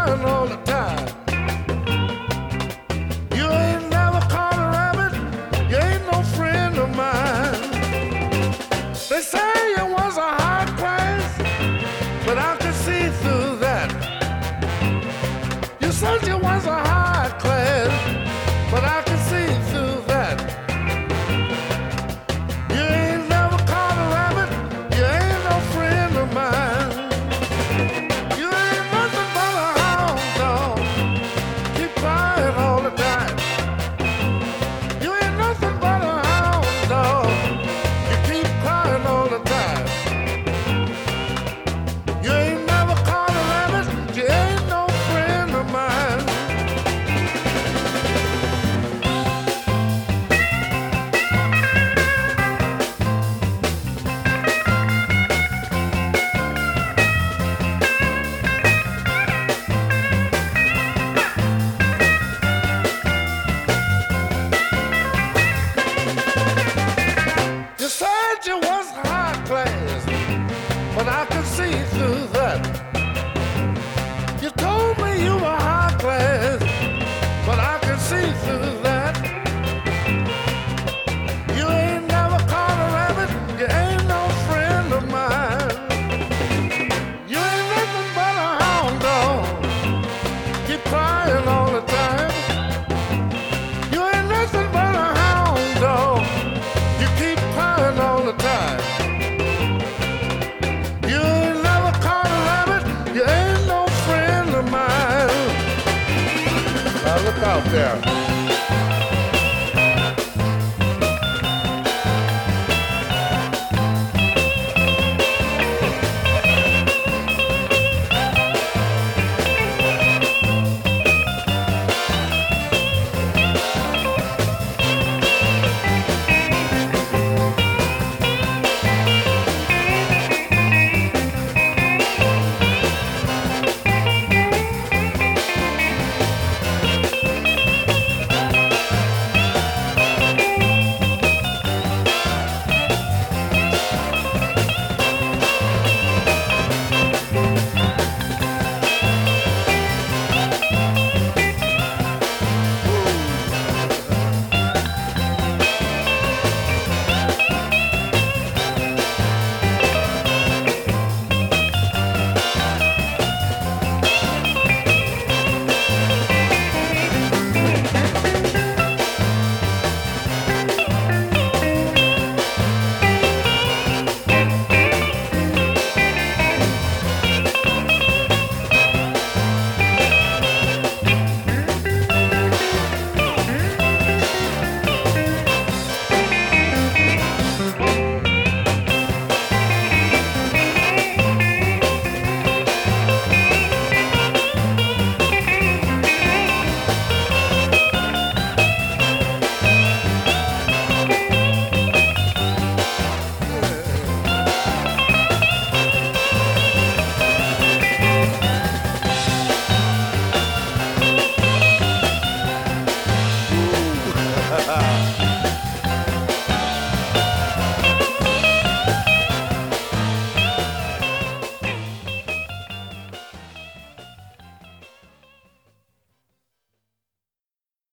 crying all the time. You ain't never caught a rabbit, you ain't no friend of mine. They say you was a high class, but I could see through that. You said you was a high class, but I could see through that. You ain't never caught a rabbit, you ain't no friend of mine. You ain't nothing but a hound dog, keep crying all the time. You ain't nothing but a hound dog, you keep crying all the time. You ain't never caught a rabbit, you ain't no friend of mine. You said you was high class, but I could see through that. You told me you were high class, but I could see through that. You ain't never caught a rabbit, you ain't no friend of mine. You ain't nothing but a hound dog, keep crying all the time. You ain't nothing but a hound dog, you keep crying all the time. You ain't never caught a rabbit, you ain't no friend of mine. Now look out there.